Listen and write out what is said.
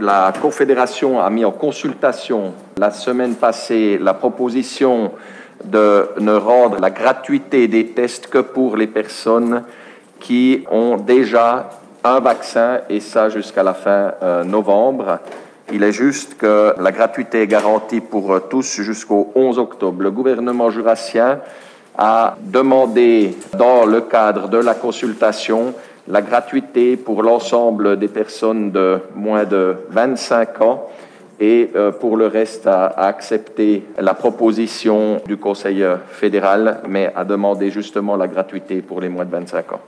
La Confédération a mis en consultation la semaine passée la proposition de ne rendre la gratuité des tests que pour les personnes qui ont déjà un vaccin, et ça jusqu'à la fin novembre. Il est juste que la gratuité est garantie pour tous jusqu'au 11 octobre. Le gouvernement jurassien a demandé, dans le cadre de la consultation, la gratuité pour l'ensemble des personnes de moins de 25 ans et pour le reste a accepté la proposition du Conseil fédéral, mais a demandé justement la gratuité pour les moins de 25 ans.